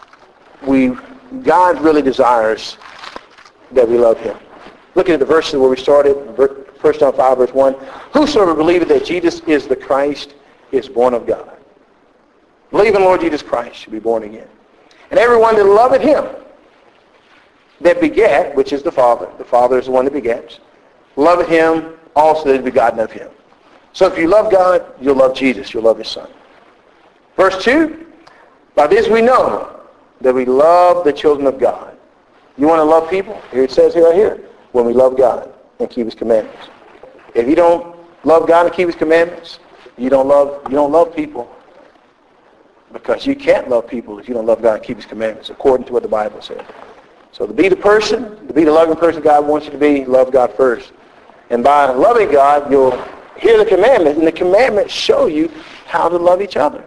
God really desires that we love Him. Looking at the verses where we started, 1 John 5, verse 1, whosoever believeth that Jesus is the Christ is born of God. Believe in the Lord Jesus Christ should be born again. And everyone that loveth Him, that begat, which is the Father is the one that begets, loveth Him also that is begotten of Him. So if you love God, you'll love Jesus, you'll love His Son. Verse 2, by this we know that we love the children of God. You want to love people? Here it says right here, when we love God and keep His commandments. If you don't love God and keep His commandments, you don't love people. Because you can't love people if you don't love God and keep His commandments, according to what the Bible says. So to be the loving person God wants you to be, love God first. And by loving God, you'll hear the commandments, and the commandments show you how to love each other.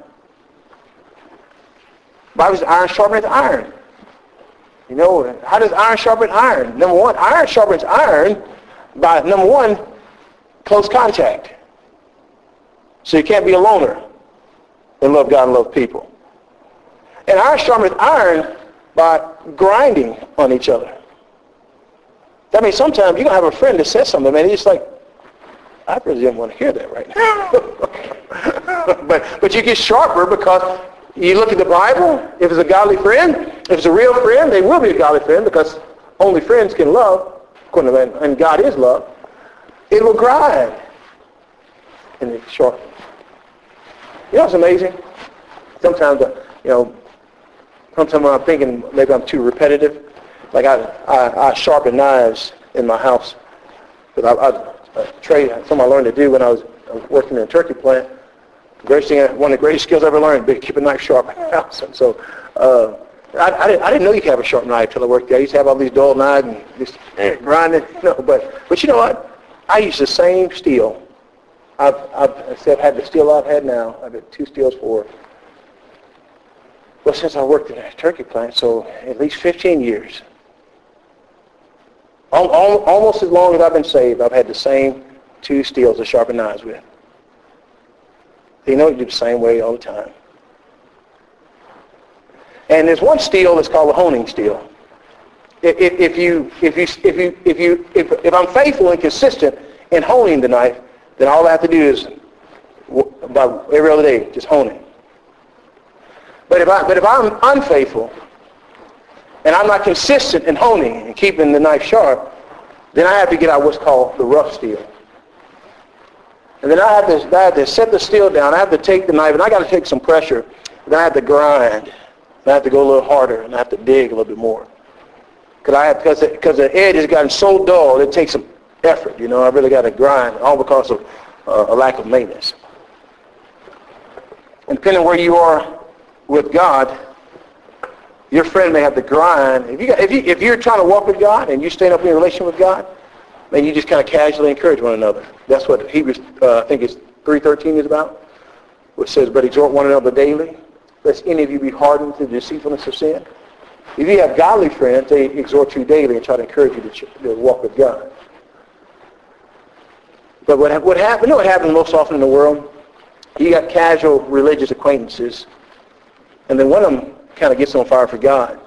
The Bible says iron sharpens iron. How does iron sharpen iron? Number one, iron sharpens iron by, number one, close contact. So you can't be a loner and love God and love people. And iron sharpens iron by grinding on each other. That means sometimes you're going to have a friend that says something, man, it's just like, I really didn't want to hear that right now. but you get sharper because you look at the Bible. If it's a godly friend, if it's a real friend, they will be a godly friend because only friends can love, and God is love. It will grind and it's sharp. What's amazing? Sometimes, sometimes when I'm thinking maybe I'm too repetitive, like I sharpen knives in my house. Because something I learned to do when I was working in a turkey plant. One of the greatest skills I ever learned, keep a knife sharp in the house. And so I didn't know you could have a sharp knife till I worked there. I used to have all these dull knives and just grinding. But you know what? I use the same steel. I've had the steel I've had now. I've had 2 steels for, since I worked in a turkey plant, so at least 15 years. Almost as long as I've been saved, I've had the same 2 steels to sharpen knives with. You do the same way all the time. And there's one steel that's called a honing steel. If I'm faithful and consistent in honing the knife, then all I have to do is about every other day just hone it. But if I'm unfaithful and I'm not consistent in honing and keeping the knife sharp, then I have to get out what's called the rough steel. And then I have to set the steel down. I have to take the knife, and I got to take some pressure. Then I have to grind. And I have to go a little harder, and I have to dig a little bit more. Because the edge has gotten so dull, it takes some effort. I really got to grind, all because of a lack of maintenance. And depending on where you are with God, your friend may have to grind. If you're trying to walk with God and you're staying up in your relationship with God, then you just kind of casually encourage one another. That's what Hebrews, I think it's 3:13 is about, which says, but exhort one another daily, lest any of you be hardened to the deceitfulness of sin. If you have godly friends, they exhort you daily and try to encourage you to walk with God. But what happens? What happens most often in the world? You got casual religious acquaintances, and then one of them kind of gets on fire for God.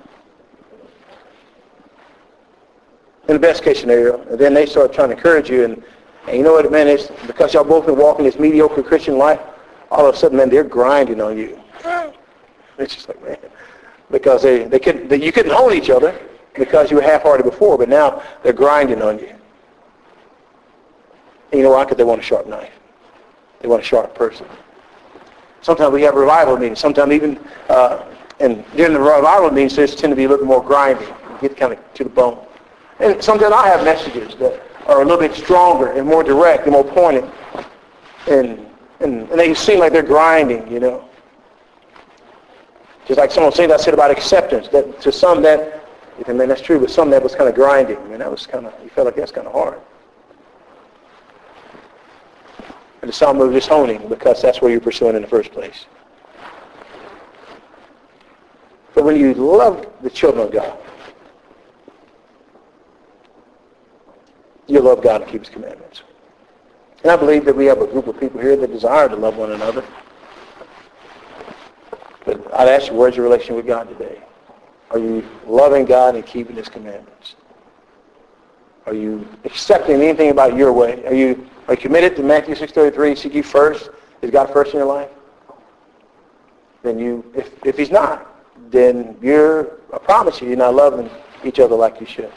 In the best case scenario, and then they start trying to encourage you, and you know what, man, it's because y'all both been walking this mediocre Christian life, all of a sudden, man, they're grinding on you. It's just like, man. Because you couldn't hold each other because you were half-hearted before, but now they're grinding on you. And you know why? Because they want a sharp knife. They want a sharp person. Sometimes we have revival meetings. Sometimes even, and during the revival meetings, there's tend to be a little more grinding. Get kind of to the bone. And sometimes I have messages that are a little bit stronger and more direct and more pointed. And they seem like they're grinding, you know. Just like someone said about acceptance, that to some that, I mean, that's true, but some that was kind of grinding. I mean, that was kind of, you felt like that's kind of hard. And some were just honing because that's where you're pursuing in the first place. But when you love the children of God, you love God and keep His commandments. And I believe that we have a group of people here that desire to love one another. But I'd ask you, where's your relation with God today? Are you loving God and keeping His commandments? Are you accepting anything about your way? Are you committed to Matthew 6:33? Seek ye first. Is God first in your life? Then if He's not, then I promise you're not loving each other like you should.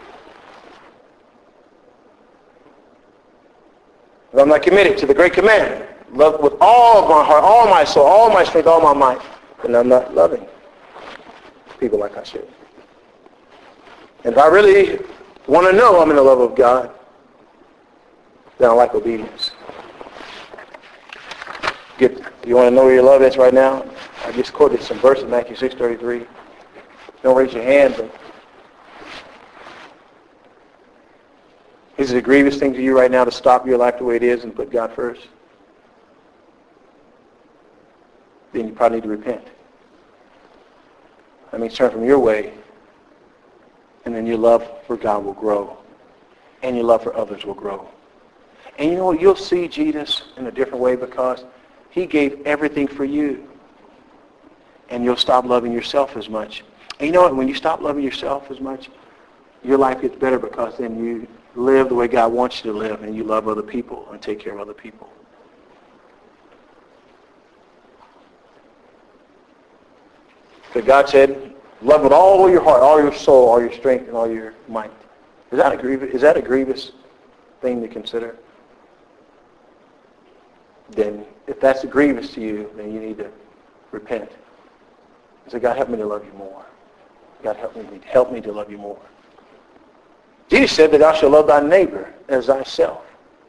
If I'm not committed to the great commandment, love with all of my heart, all my soul, all my strength, all my might, then I'm not loving people like I should. And if I really want to know I'm in the love of God, then I like obedience. You want to know where your love is right now? I just quoted some verses, Matthew 6:33. Don't raise your hand, but is it a grievous thing to you right now to stop your life the way it is and put God first? Then you probably need to repent. That means turn from your way, and then your love for God will grow, and your love for others will grow. And you know what? You'll see Jesus in a different way because He gave everything for you. And you'll stop loving yourself as much. And you know what? When you stop loving yourself as much, your life gets better because then you live the way God wants you to live and you love other people and take care of other people. But God said, love with all your heart, all your soul, all your strength, and all your might. Is that a grievous thing to consider? Then if that's grievous to you, then you need to repent. Say, God, help me to love you more. God, help me to love you more. Jesus said that thou shalt love thy neighbor as thyself.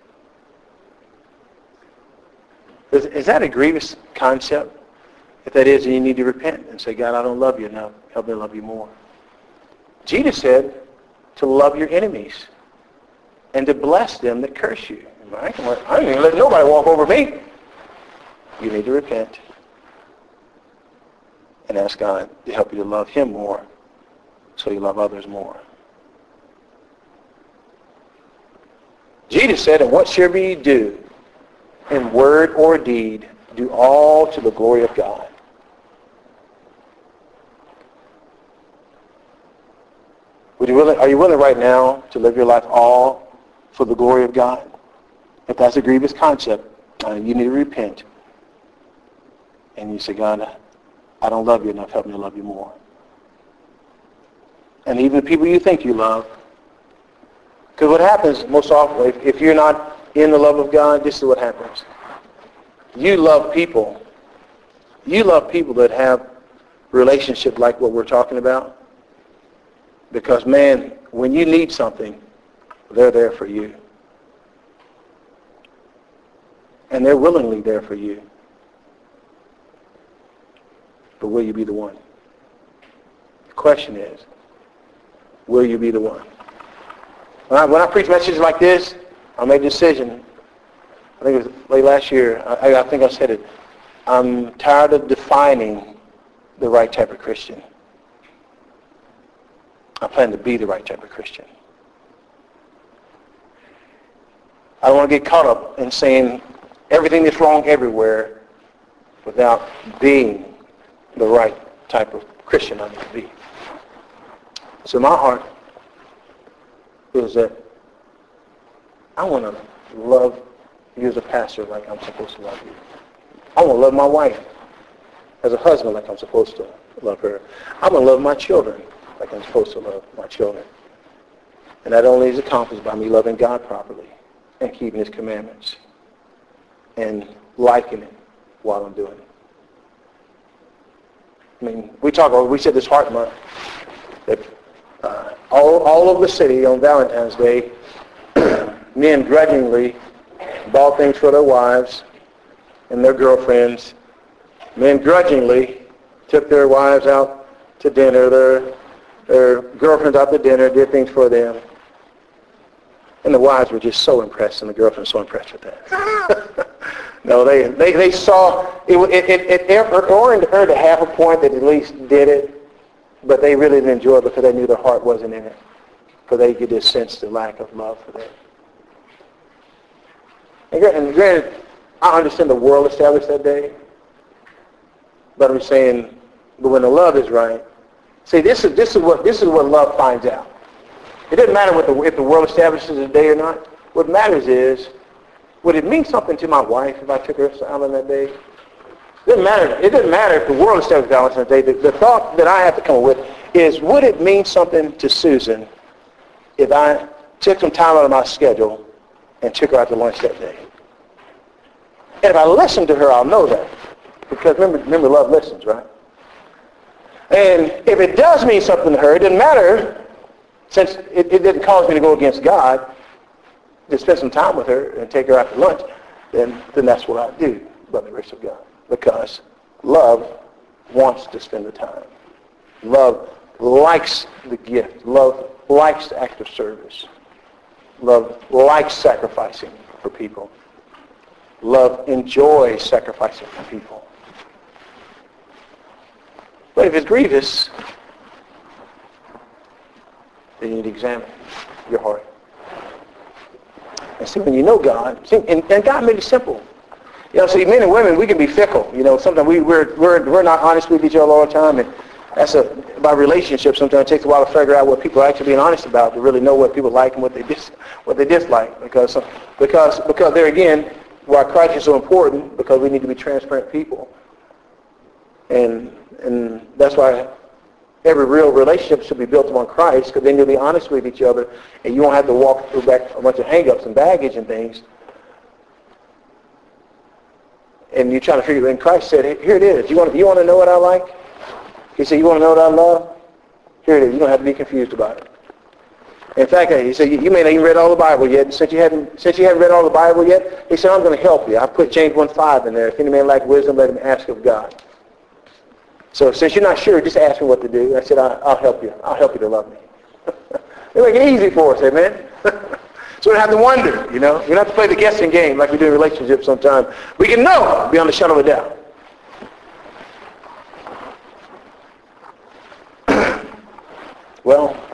Is that a grievous concept? If that is, then you need to repent and say, God, I don't love you enough. Help me to love you more. Jesus said to love your enemies and to bless them that curse you. I ain't going to let nobody walk over me. You need to repent and ask God to help you to love Him more so you love others more. Jesus said, and whatsoever ye do, in word or deed, do all to the glory of God. Are you willing right now to live your life all for the glory of God? If that's a grievous concept, you need to repent. And you say, God, I don't love you enough. Help me to love you more. And even the people you think you love. Because what happens most often, if you're not in the love of God, this is what happens. You love people. You love people that have relationships like what we're talking about. Because, man, when you need something, they're there for you. And they're willingly there for you. But will you be the one? The question is, will you be the one? When I preach messages like this, I made a decision. I think it was late last year. I think I said it. I'm tired of defining the right type of Christian. I plan to be the right type of Christian. I don't want to get caught up in saying everything that's wrong everywhere without being the right type of Christian I need to be. So my heart is that I want to love you as a pastor like I'm supposed to love you. I want to love my wife as a husband like I'm supposed to love her. I'm going to love my children like I'm supposed to love my children. And that only is accomplished by me loving God properly and keeping his commandments and liking it while I'm doing it. I mean, we said this Heart Month, that all over the city on Valentine's Day, men grudgingly bought things for their wives and their girlfriends. Men grudgingly took their wives out to dinner, their girlfriends out to dinner, did things for them. And the wives were just so impressed, and the girlfriends so impressed with that. No, they saw it earned her to half a point that at least did it, but they really didn't enjoy it because they knew their heart wasn't in it, because they could just sense the lack of love for them. And granted, I understand the world established that day, but I'm saying, but when the love is right, see, this is what love finds out. It doesn't matter if the world establishes a day or not. What matters is, would it mean something to my wife if I took her out on that day? It doesn't matter if the world establishes Valentine's Day. The thought that I have to come up with is, would it mean something to Susan if I took some time out of my schedule and took her out to lunch that day? And if I listen to her, I'll know that. Because remember, love listens, right? And if it does mean something to her, it doesn't matter, since it didn't cause me to go against God, to spend some time with her and take her out to lunch, then that's what I do by the grace of God. Because love wants to spend the time. Love likes the gift. Love likes the act of service. Love likes sacrificing for people. Love enjoys sacrificing for people. But if it's grievous, then you need to examine your heart. And see, when you know God, and God made it simple. You know, see, men and women, we can be fickle. You know, sometimes we're not honest with each other all the time, and that's about relationships. Sometimes it takes a while to figure out what people are actually being honest about, to really know what people like and what they dislike. Because there again, why Christ is so important, because we need to be transparent people, and that's why every real relationship should be built upon Christ, because then you'll be honest with each other, and you won't have to walk through back a bunch of hang-ups and baggage and things. And you're trying to figure. And Christ said, "Here it is. You want to know what I like?" He said, "You want to know what I love? Here it is. You don't have to be confused about it." In fact, he said, "You may not even read all the Bible yet. And since you haven't read all the Bible yet," he said, "I'm going to help you. I put James 1:5 in there. If any man lack wisdom, let him ask of God." So since you're not sure, just ask me what to do. I said, I'll help you. I'll help you to love me. They make it easy for us, amen? So we don't have to wonder, you know. We don't have to play the guessing game like we do in relationships sometimes. We can know beyond the shadow of a doubt. Well,